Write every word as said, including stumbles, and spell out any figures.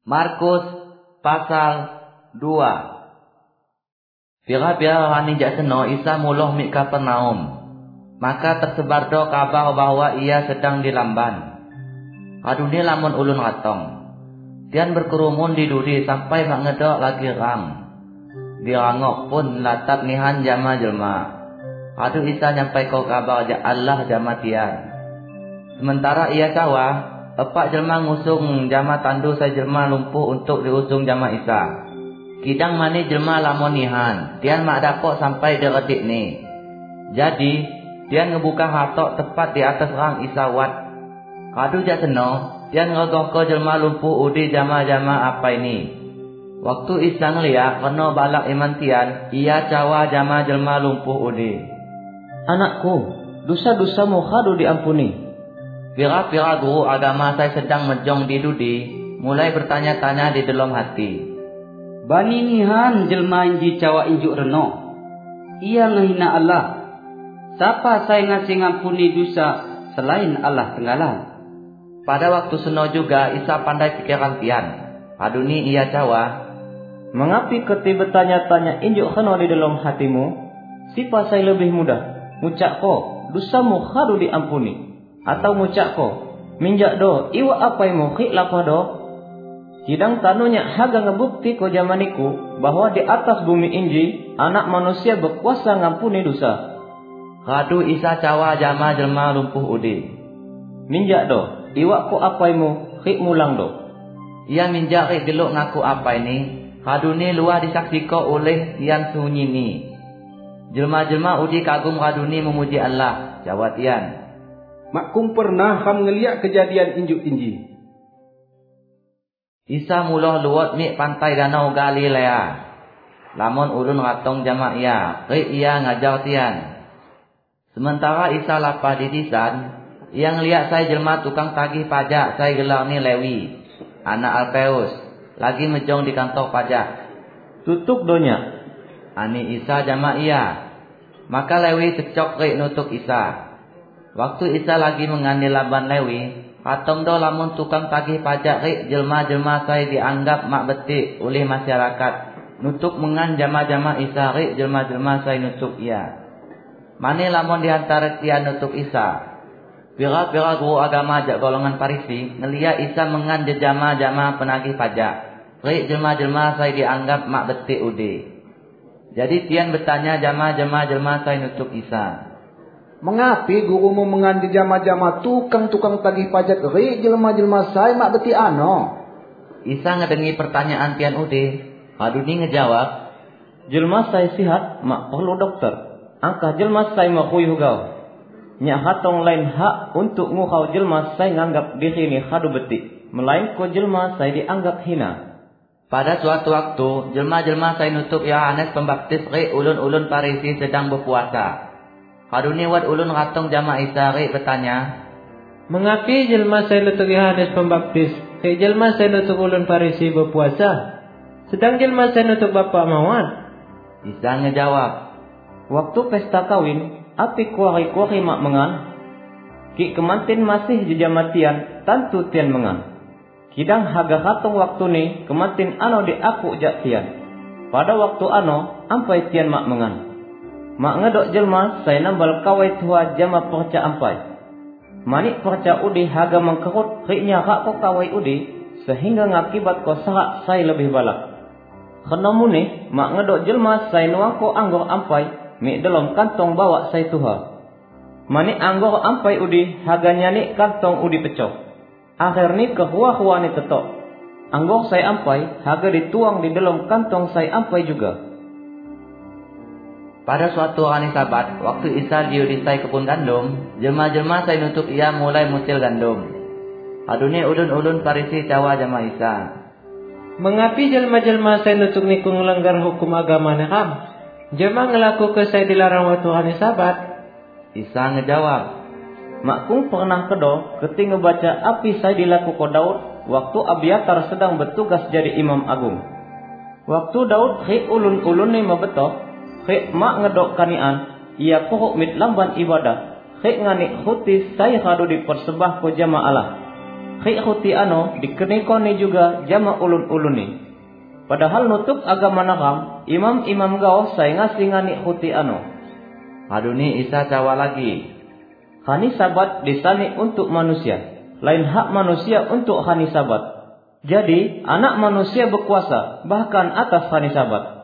Markus pasal dua. Pira-pira orang jak seno Isa muluh mik Kapernaum. Maka tersebar do kabar bahwa ia sedang di lamban. Kadune lamun ulun ratong. Tian berkerumun di duri sampai mak ngedok lagi rang. Dirangok pun latap nihan jama jelma. Adu Isa nyampai kau kabar jak Allah jama tian. Sementara ia cawa epak jelma ngusung jama tandu saya jelma lumpuh untuk diusung jama Isa. Kidang mani jelma lamon nihan, tian mak dapok sampai deretik ni. Jadi, tian ngebuka hatok tepat di atas rang Isa wat. Kadu jak seno, tian ngegoh ke jelma lumpuh udi jama-jama apa ini. Waktu Isa ngeliat kena balak iman tian, ia cawa jama jelma lumpuh udi. Anakku, dosa-dosamu kadu diampuni. Pira-pira guru agama saya sedang mejong di dudi, mulai bertanya-tanya di dalam hati. Bani nihan jelma inji cawa injuk reno. Ia ngehina Allah. Siapa saya ngasih ngampuni dosa selain Allah Tenggalan? Pada waktu seno juga Isa pandai pikiran tian. Paduni ia cawa, mengapi keti bertanya-tanya injuk reno di dalam hatimu? Siapa saya lebih mudah? Ngucak ko, dosamu kadu diampuni. Atau ngucak ko, minjak do, iwa apa yang khik lapa do? Kidang tanunya haga ngebukti ko jamaniku bahwa di atas bumi inji anak manusia berkuasa ngampuni dosa. Kadu Isa cawa jama jelma lumpuh udi. Minjak do, iwa ko apa yang khik mulang do? Ia minjak rik geluk ngaku apa ini. Kadu ni luar disaksiko oleh tian sunyi ni. Jelma-jelma udi kagum kadu ni memuji Allah. Jawab tian. Makum pernah ham ngeliat kejadian injuk inji. Isa muluh luwat mik pantai danau Galilea. Lamun ulun ratong jama ia, rik ia ngajar tian. Sementara Isa lapah di disan, ia ngeliat saya jelma tukang tagih pajak saya gelar ni Lewi, anak Alpeus, lagi mejong di kantor pajak. Tutuk donya. Ani Isa jama ia. Maka Lewi cecok rik nutuk Isa. Waktu Isa lagi mengandil laban Lewi, katong do lamun tukang tagih pajak rik jelma-jelma saya dianggap mak betik oleh masyarakat. Nutuk mengan jama-jama Isa rik jelma-jelma saya nutuk ia. Mane lamun diantara tian nutuk Isa. Pira-pira guru agama jak golongan Parisi ngeliat Isa mengan jama-jama penagih pajak. Rik jelma-jelma saya dianggap mak betik ude. Jadi tian bertanya jama-jama jelma saya nutuk Isa. Mengapi gurumu mengandi jama-jama tukang-tukang tagih pajak rik jelma-jelma saya mak beti ano? Isa ngedengi pertanyaan tian ude. Kaduni ngejawab, jelma saya sihat mak perlu dokter. Angka jelma saya mak kuyuh gau. Nyak hatong lain hak untuk nguhau jelma saya nganggap diri ni kadu beti. Melainko jelma saya dianggap hina. Pada suatu waktu, jelma-jelma saya nutuk Yohanes Pembaptis rik ulun-ulun Parisi sedang berpuasa. Kaduni wat ulun ratong jama Isa rik bertanya, mengapi jelma saya nutuk Yohanes Pembaptis, rik jelma saya nutuk ulun Parisi berpuasa, sedang jelma saya nutuk Bapak mawat? Isa ngejawab, waktu pesta kawin, api kuari-kuari mak mengan? Ki kemantin masih jejamatian, tantu tian mengan. Kidang haga katong waktu ni, kemantin ano di aku jak tian. Pada waktu ano, ampai tian mak mengan. Mak ngedok jelma saya nambal kawai tua jama perca ampai. Manik perca udi haga mengkerut riknya hak ko kawai udi sehingga ngakibat ko sahak saya lebih balak. Kena muni mak ngedok jelma saya nuang ko anggor ampai mi dalam kantong bawa saya tuha. Manik anggor ampai udi haga nyani kantong udi pecok. Akhir ni kehuah-huah ni tetok. Anggor saya ampai haga dituang di dalam kantong saya ampai juga. Pada suatu hari Sabat, waktu Isa diudisai kebun gandum, jelma-jelma saya nutuk ia mulai mutil gandum. Adune ulun-ulun Parisi cawa jama Isa. Mengapi jelma-jelma saya nutuk niku ngelanggar hukum agama nekam? Jelma ngelaku ke saya dilarang waktu hari Sabat? Isa ngejawab, makkung pernah kedo ketika ngebaca api saya dilaku ko Daud waktu Abiatar sedang bertugas jadi imam agung. Waktu Daud rik ulun-ulun ni mabetoh, rik mak ngedok kanian, ia pokok mit lamban ibadah, rik ngani khuti saya kado dipersembah ko jama Allah. Ki huti ano dikenikoni juga jama ulun-ulun ni. Padahal nutup agama nakam, imam-imam gao say ngasingani huti ano. Aduni Isa cawa lagi. Hari Sabat disani untuk manusia, lain hak manusia untuk hari Sabat. Jadi anak manusia berkuasa bahkan atas hari Sabat.